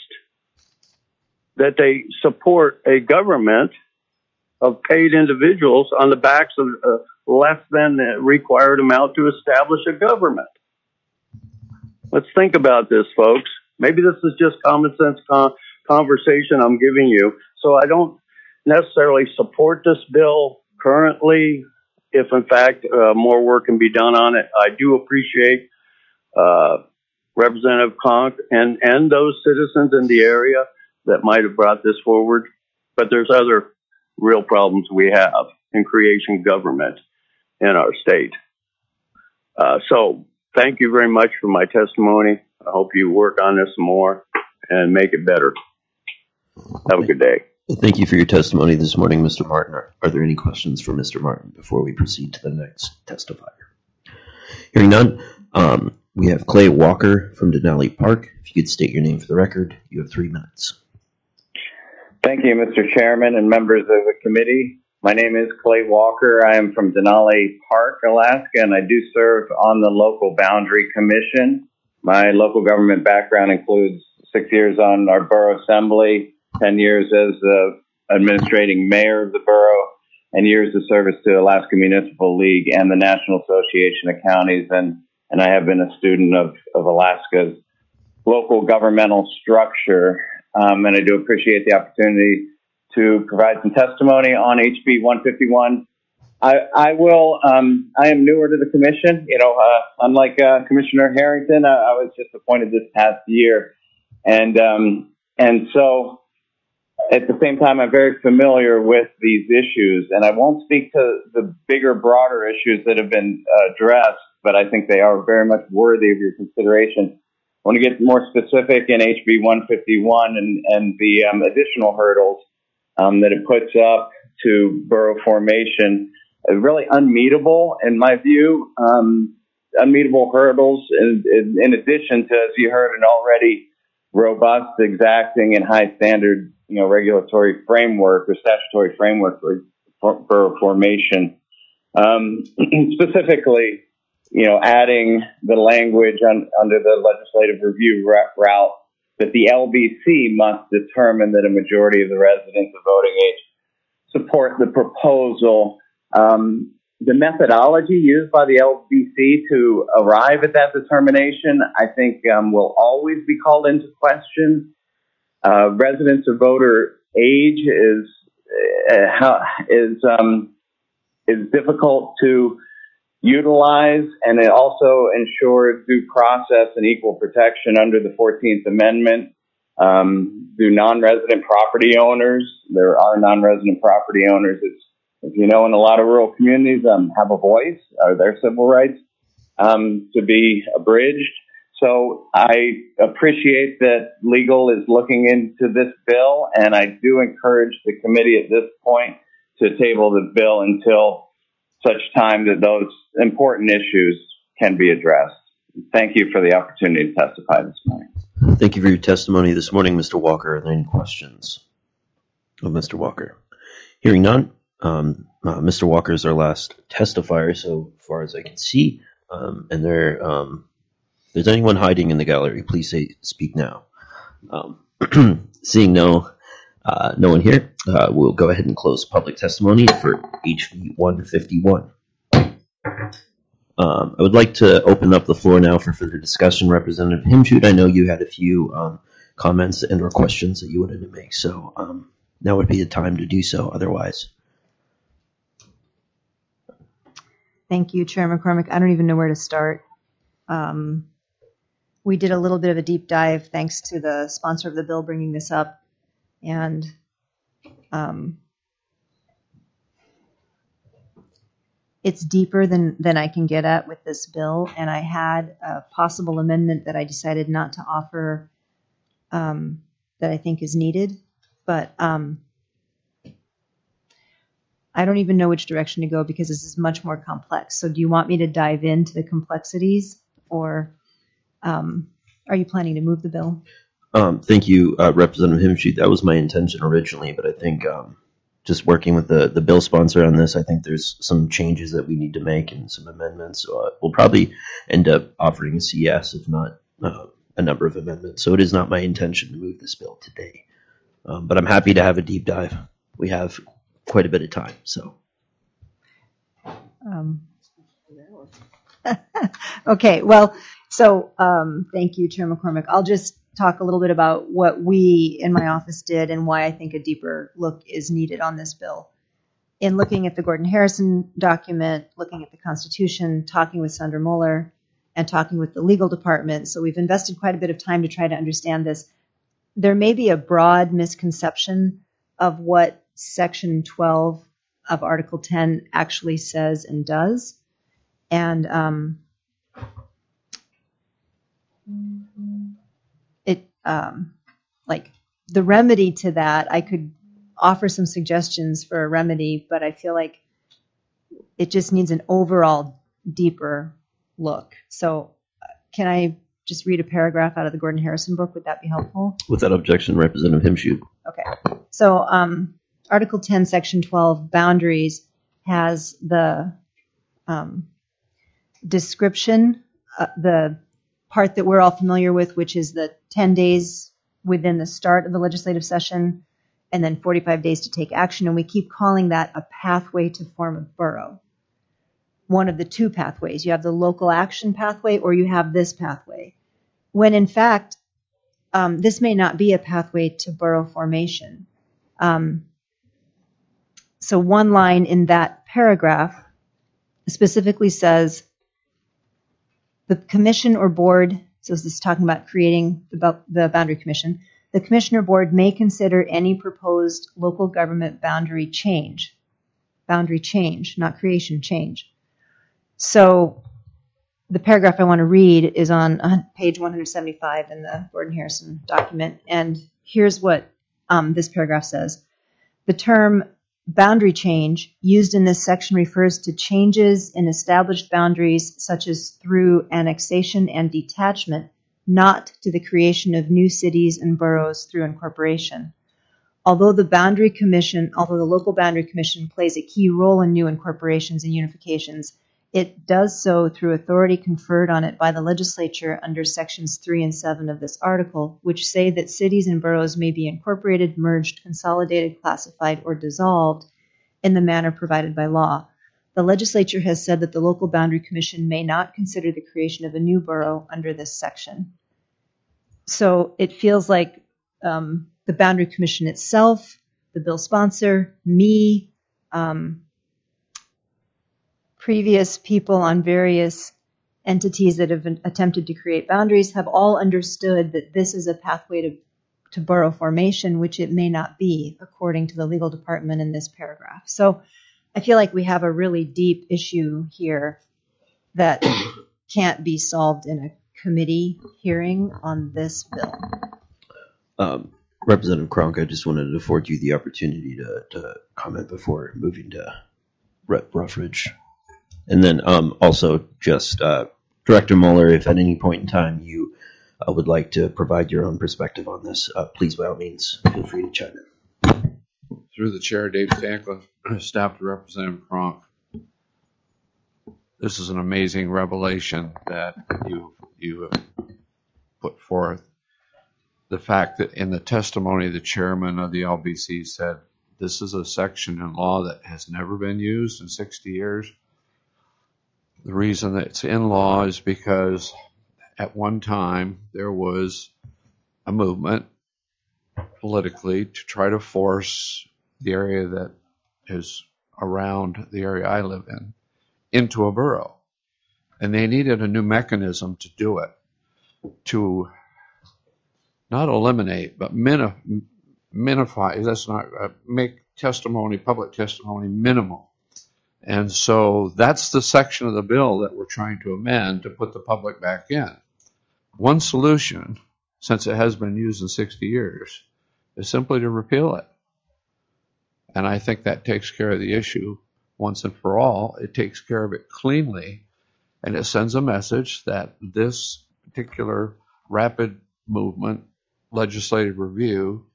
that they support a government of paid individuals on the backs of uh, less than the required amount to establish a government. Let's think about this, folks. Maybe this is just common sense con- conversation I'm giving you. So I don't necessarily support this bill currently. If in fact uh, more work can be done on it, I do appreciate uh, Representative Conk and, and those citizens in the area that might have brought this forward. But there's other real problems we have in creation government in our state. Uh, so thank you very much for my testimony. I hope you work on this more and make it better. Have a good day. Thank you for your testimony this morning, Mister Martin. Are, are there any questions for Mister Martin before we proceed to the next testifier? Hearing none, um, we have Clay Walker from Denali Park. If you could state your name for the record, you have three minutes. Thank you, Mister Chairman and members of the committee. My name is Clay Walker. I am from Denali Park, Alaska, and I do serve on the local boundary commission. My local government background includes six years on our borough assembly, ten years as the administrating mayor of the borough, and years of service to Alaska Municipal League and the National Association of Counties. And, and I have been a student of, of Alaska's local governmental structure. Um, and I do appreciate the opportunity to provide some testimony on H B one fifty-one. I, I will, um, I am newer to the commission. You know, uh, unlike uh, Commissioner Harrington, I, I was just appointed this past year. And, um, and so at the same time, I'm very familiar with these issues. And I won't speak to the bigger, broader issues that have been uh, addressed, but I think they are very much worthy of your consideration. I want to get more specific in H B one fifty-one and, and the um, additional hurdles um, that it puts up to borough formation. Uh, really unmeetable, in my view, um, unmeetable hurdles in, in, in addition to, as you heard, an already robust, exacting, and high standard, you know, regulatory framework or statutory framework for, for borough formation. Um, specifically, you know, adding the language on, under the legislative review route that the L B C must determine that a majority of the residents of voting age support the proposal. Um, the methodology used by the L B C to arrive at that determination, I think, um, will always be called into question. Uh, residents of voter age is uh, how, is um, is difficult to utilize, and it also ensures due process and equal protection under the fourteenth Amendment. Um, do non-resident property owners, there are non-resident property owners, it's, as you know, in a lot of rural communities, um, have a voice, are their civil rights um, to be abridged. So I appreciate that legal is looking into this bill, and I do encourage the committee at this point to table the bill until such time that those important issues can be addressed. Thank you for the opportunity to testify this morning. Thank you for your testimony this morning, Mister Walker. Are there any questions of Mister Walker? Hearing none, um, uh, Mister Walker is our last testifier, so far as I can see, um, and there um, there's anyone hiding in the gallery, please say, speak now. Um, seeing no, uh, no one here, uh, we'll go ahead and close public testimony for H B one fifty-one. Um, I would like to open up the floor now for further discussion. Representative Himshoot, I know you had a few um, comments and or questions that you wanted to make, so um, now would be the time to do so. Otherwise, thank you, Chair McCormick. I don't even know where to start. Um, we did a little bit of a deep dive thanks to the sponsor of the bill bringing this up, and um, it's deeper than, than I can get at with this bill, and I had a possible amendment that I decided not to offer um, that I think is needed, but um, I don't even know which direction to go because this is much more complex. So do you want me to dive into the complexities, or um, are you planning to move the bill? Um, thank you, uh, Representative Himshoot. That was my intention originally, but I think um, just working with the, the bill sponsor on this, I think there's some changes that we need to make and some amendments. So uh, we'll probably end up offering a C S, if not uh, a number of amendments. So it is not my intention to move this bill today. Um, but I'm happy to have a deep dive. We have quite a bit of time, so. Um, okay, well, so um, thank you, Chair McCormick. I'll just talk a little bit about what we in my office did and why I think a deeper look is needed on this bill. In looking at the Gordon Harrison document, looking at the Constitution, talking with Sandra Muller, and talking with the legal department, so we've invested quite a bit of time to try to understand this. There may be a broad misconception of what Section twelve of Article ten actually says and does. And um, it, um, like, the remedy to that, I could offer some suggestions for a remedy, but I feel like it just needs an overall deeper look. So uh, can I just read a paragraph out of the Gordon Harrison book? Would that be helpful? Without objection, Representative Himshoot. Okay. So um, Article ten, Section twelve, boundaries, has the um, description, uh, the part that we're all familiar with, which is the ten days within the start of the legislative session, and then forty-five days to take action. And we keep calling that a pathway to form a borough. One of the two pathways. You have the local action pathway, or you have this pathway. When in fact, um, this may not be a pathway to borough formation. Um, so one line in that paragraph specifically says, the commission or board, so this is talking about creating the, the boundary commission, the commissioner board may consider any proposed local government boundary change. Boundary change, not creation, change. So the paragraph I want to read is on page one seventy-five in the Gordon Harrison document, and here's what um, this paragraph says. The term boundary change used in this section refers to changes in established boundaries such as through annexation and detachment, not to the creation of new cities and boroughs through incorporation. Although the boundary commission, although the local boundary commission plays a key role in new incorporations and unifications, it does so through authority conferred on it by the legislature under sections three and seven of this article, which say that cities and boroughs may be incorporated, merged, consolidated, classified, or dissolved in the manner provided by law. The legislature has said that the local boundary commission may not consider the creation of a new borough under this section. So it feels like um, the boundary commission itself, the bill sponsor, me, um, previous people on various entities that have attempted to create boundaries have all understood that this is a pathway to, to borough formation, which it may not be, according to the legal department in this paragraph. So I feel like we have a really deep issue here that can't be solved in a committee hearing on this bill. Um, Representative Kronk, I just wanted to afford you the opportunity to, to comment before moving to Rep Ruffridge. And then um, also just uh, Director Muller, if at any point in time you uh, would like to provide your own perspective on this, uh, please, by all means, feel free to chime in. Through the chair, Dave Stankla, staff to Representative Kronk. This is an amazing revelation that you you have put forth. The fact that in the testimony, the chairman of the L B C said this is a section in law that has never been used in sixty years. The reason that it's in law is because at one time there was a movement politically to try to force the area that is around the area I live in into a borough. And they needed a new mechanism to do it, to not eliminate, but minif- minify, that's not, uh, make testimony, public testimony minimal. And so that's the section of the bill that we're trying to amend to put the public back in. One solution, since it has been used in sixty years, is simply to repeal it. And I think that takes care of the issue once and for all. It takes care of it cleanly, and it sends a message that this particular rapid movement legislative review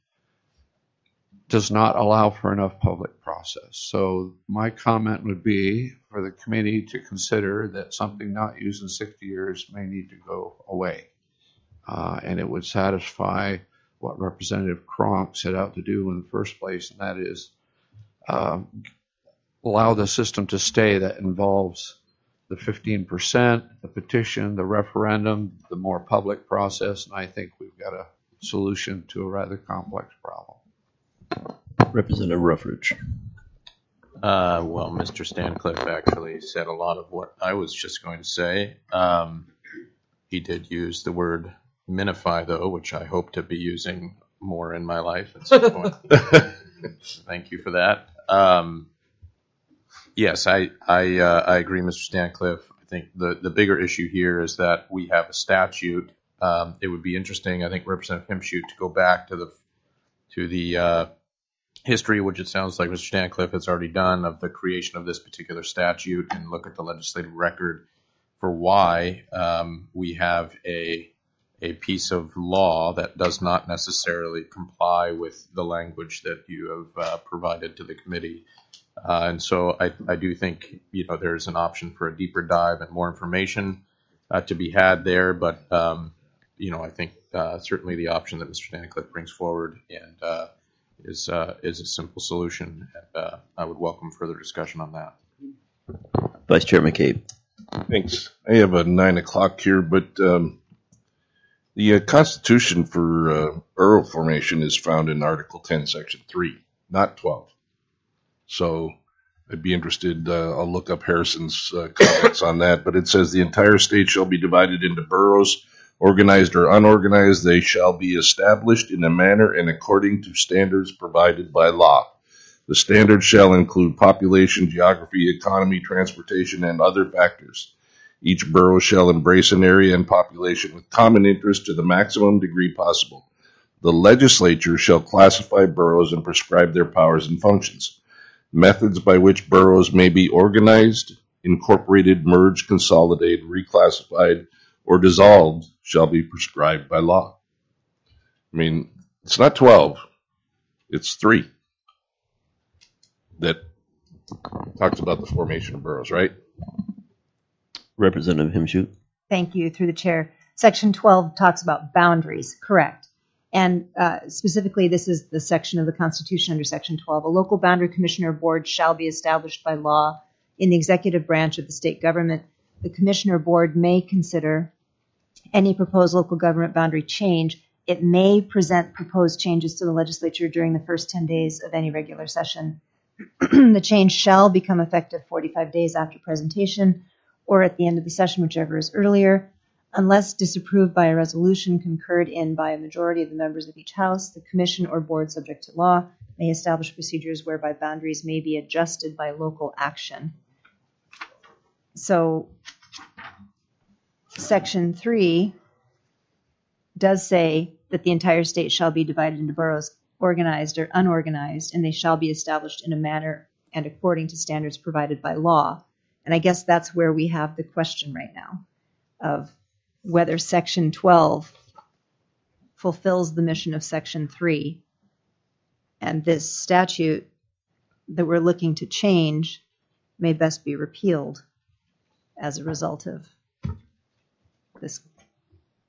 does not allow for enough public process. So my comment would be for the committee to consider that something not used in sixty years may need to go away. Uh, and it would satisfy what Representative Cronk set out to do in the first place, and that is um, allow the system to stay that involves the fifteen percent, the petition, the referendum, the more public process, and I think we've got a solution to a rather complex problem. Representative Ruffridge. Uh, well, Mister Stancliffe actually said a lot of what I was just going to say. Um, he did use the word minify, though, which I hope to be using more in my life at some point. Thank you for that. Um, yes, I I, uh, I agree, Mister Stancliffe. I think the, the bigger issue here is that we have a statute. Um, it would be interesting, I think, Representative Himshoot, to go back to the to the uh, history, which it sounds like Mister Stancliffe has already done, of the creation of this particular statute, and look at the legislative record for why um, we have a a piece of law that does not necessarily comply with the language that you have uh, provided to the committee. Uh, and so I, I do think, you know, there's an option for a deeper dive and more information uh, to be had there. But, um, you know, I think uh, certainly the option that Mister Stancliffe brings forward and uh, is uh, is a simple solution. And uh, I would welcome further discussion on that. Vice Chair McCabe. Thanks. I have a nine o'clock here, but um, the uh, Constitution for uh, borough formation is found in Article ten, Section three, not twelve. So I'd be interested, uh, I'll look up Harrison's uh, comments on that, but it says the entire state shall be divided into boroughs, organized or unorganized. They shall be established in a manner and according to standards provided by law. The standards shall include population, geography, economy, transportation, and other factors. Each borough shall embrace an area and population with common interest to the maximum degree possible. The legislature shall classify boroughs and prescribe their powers and functions. Methods by which boroughs may be organized, incorporated, merged, consolidated, reclassified, or dissolved shall be prescribed by law. I mean, it's not twelve, it's three that talks about the formation of boroughs, right? Representative Himshoot. Thank you, through the chair. Section twelve talks about boundaries, correct. And uh, specifically, this is the section of the Constitution under Section twelve. A local boundary commissioner board shall be established by law in the executive branch of the state government. The commissioner board may consider any proposed local government boundary change. It may present proposed changes to the legislature during the first ten days of any regular session. The change shall become effective forty-five days after presentation or at the end of the session, whichever is earlier. Unless disapproved by a resolution concurred in by a majority of the members of each house, the commission or board subject to law may establish procedures whereby boundaries may be adjusted by local action. So Section three does say that the entire state shall be divided into boroughs, organized or unorganized, and they shall be established in a manner and according to standards provided by law. And I guess that's where we have the question right now of whether Section twelve fulfills the mission of Section three, and this statute that we're looking to change may best be repealed as a result of this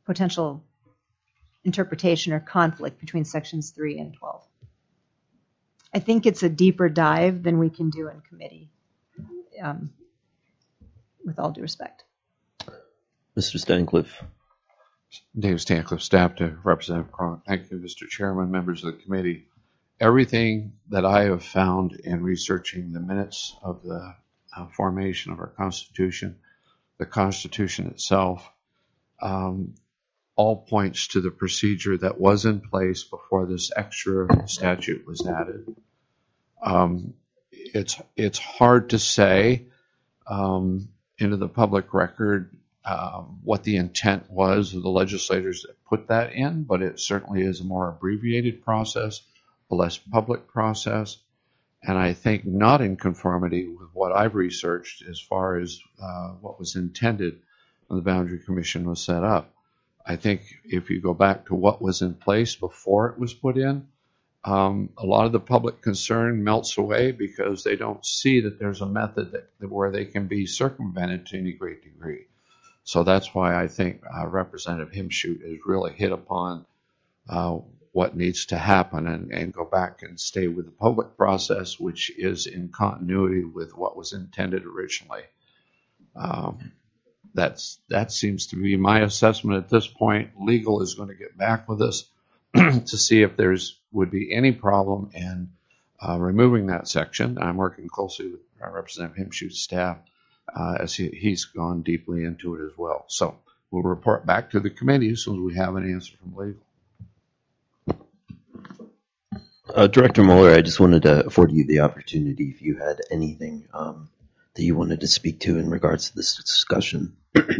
potential interpretation or conflict between sections three and twelve. I think it's a deeper dive than we can do in committee, um, with all due respect. Mister Stancliffe. Dave Stancliffe, staff to Representative Cronk. Thank you, Mister Chairman, members of the committee. Everything that I have found in researching the minutes of the uh, formation of our Constitution, the Constitution itself, um, all points to the procedure that was in place before this extra statute was added. Um, it's it's hard to say um, into the public record uh, what the intent was of the legislators that put that in, but it certainly is a more abbreviated process, a less public process, and I think not in conformity with what I've researched as far as uh, what was intended when the Boundary Commission was set up. I think if you go back to what was in place before it was put in, um, a lot of the public concern melts away because they don't see that there's a method that, that where they can be circumvented to any great degree. So that's why I think uh, Representative Himschoot has really hit upon uh, what needs to happen and, and go back and stay with the public process, which is in continuity with what was intended originally. Um, That's that seems to be my assessment at this point. Legal is going to get back with us to see if there's would be any problem in uh, removing that section. I'm working closely with Representative Himschoot's staff uh, as he, he's gone deeply into it as well. So we'll report back to the committee as soon as we have an answer from legal. Uh, Director Mueller, I just wanted to afford you the opportunity if you had anything um, that you wanted to speak to in regards to this discussion.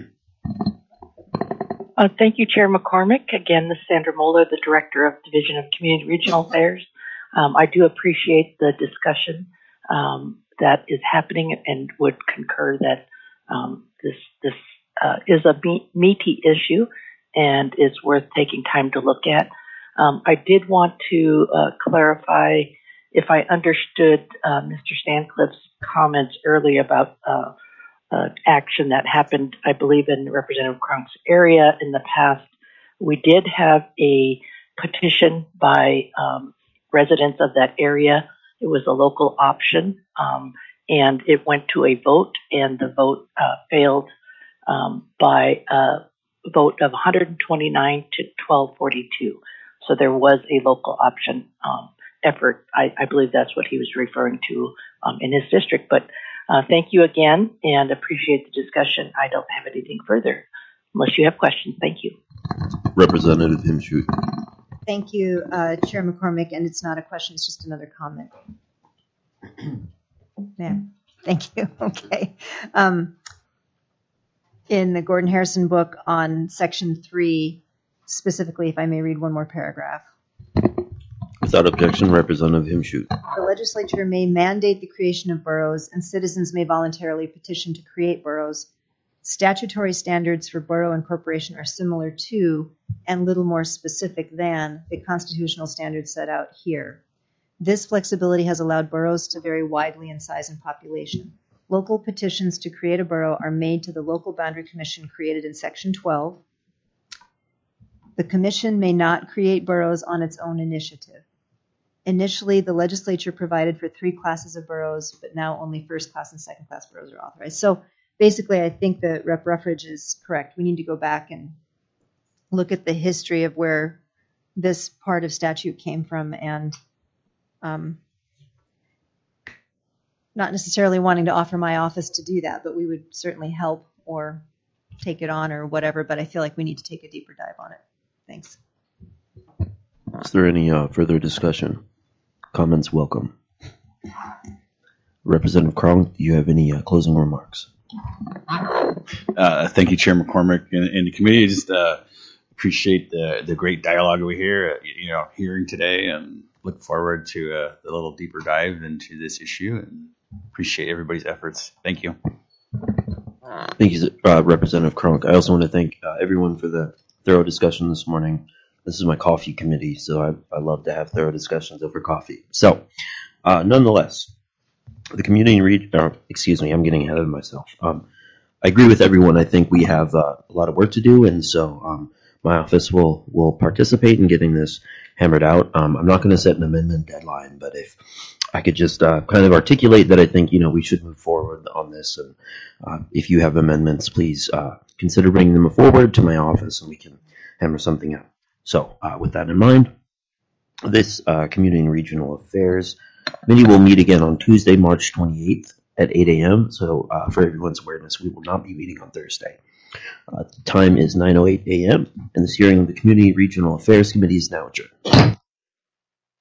Uh, thank you, Chair McCormick. Again, this is Sandra Moeller, the Director of Division of Community Regional Affairs. Um, I do appreciate the discussion um, that is happening and would concur that um, this this uh, is a me- meaty issue and is worth taking time to look at. Um, I did want to uh, clarify if I understood uh, Mister Stancliffe's comments earlier about uh, uh, action that happened, I believe, in Representative Cronk's area in the past. We did have a petition by um, residents of that area. It was a local option, um, and it went to a vote, and the vote uh, failed um, by a vote of one hundred twenty-nine to twelve forty-two. So there was a local option um, effort. I, I believe that's what he was referring to um, in his district. But uh, thank you again and appreciate the discussion. I don't have anything further unless you have questions. Thank you. Representative Himschoot. Thank you, uh, Chair McCormick. And it's not a question, it's just another comment. Yeah, thank you. Okay. Um, in the Gordon Harrison book on section three, specifically, if I may read one more paragraph. Without objection, Representative Himschoot. The legislature may mandate the creation of boroughs, and citizens may voluntarily petition to create boroughs. Statutory standards for borough incorporation are similar to, and little more specific than, the constitutional standards set out here. This flexibility has allowed boroughs to vary widely in size and population. Local petitions to create a borough are made to the local boundary commission created in section twelve. The commission may not create boroughs on its own initiative. Initially, the legislature provided for three classes of boroughs, but now only first class and second class boroughs are authorized. So basically, I think that Rep Ruffridge is correct. We need to go back and look at the history of where this part of statute came from, and um, not necessarily wanting to offer my office to do that, but we would certainly help or take it on or whatever, but I feel like we need to take a deeper dive on it. Thanks. Is there any uh, further discussion? Comments welcome. Representative Cronk, do you have any uh, closing remarks? Uh, thank you, Chair McCormick, and, and the committee. Just uh, appreciate the the great dialogue we hear, uh, you know, hearing today, and look forward to uh, a little deeper dive into this issue. And appreciate everybody's efforts. Thank you. Thank you, uh, Representative Cronk. I also want to thank uh, everyone for the thorough discussion this morning. This is my coffee committee, so I, I love to have thorough discussions over coffee. So, uh, nonetheless, the community read, uh, excuse me, I'm getting ahead of myself. Um, I agree with everyone. I think we have uh, a lot of work to do, and so, um, my office will will participate in getting this hammered out. Um, I'm not going to set an amendment deadline, but if I could just uh, kind of articulate that I think, you know, we should move forward on this. And uh, if you have amendments, please uh, consider bringing them forward to my office and we can hammer something out. So uh, with that in mind, this uh, Community and Regional Affairs Committee will meet again on Tuesday, March twenty-eighth at eight a.m. So uh, for everyone's awareness, we will not be meeting on Thursday. Uh, the time is nine oh eight a.m. and this hearing of the Community and Regional Affairs Committee is now adjourned.